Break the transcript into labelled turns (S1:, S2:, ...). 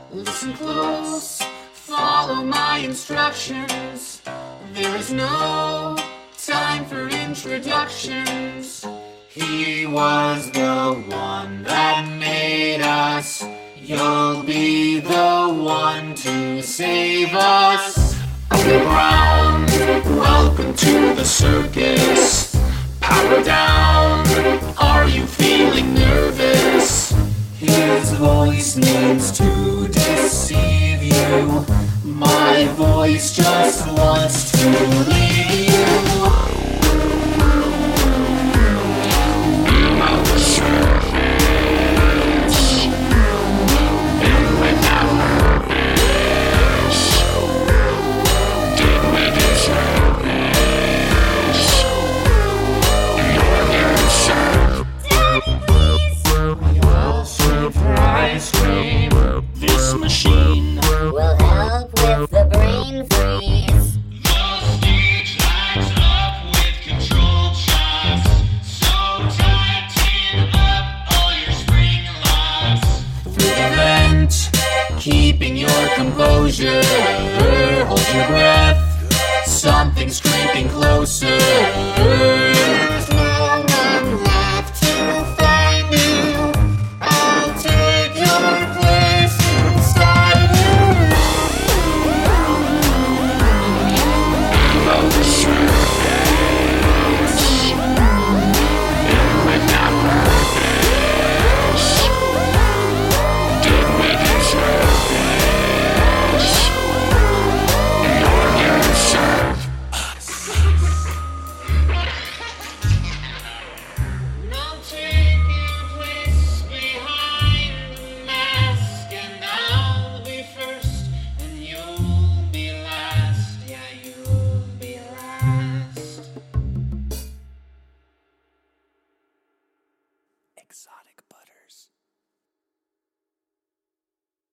S1: Listen close, follow my instructions. There is no time for introductions. He was the one that made us. You'll be the one to save us. Underground, welcome to the circus. Power down, are you feeling nervous? His voice needs to deceive you. My voice just wants to leave you. This machine
S2: will help with the brain freeze.
S1: The stage lights up with controlled shots. So tighten up all your spring locks. Through the vent, keeping your composure. Hold your breath, something's creeping closer.
S2: There's no one left to find you. I'll take your place inside you.
S1: I'll take your place behind the mask, and I'll be first, and you'll be last. Yeah, you'll be last. Exotic butter.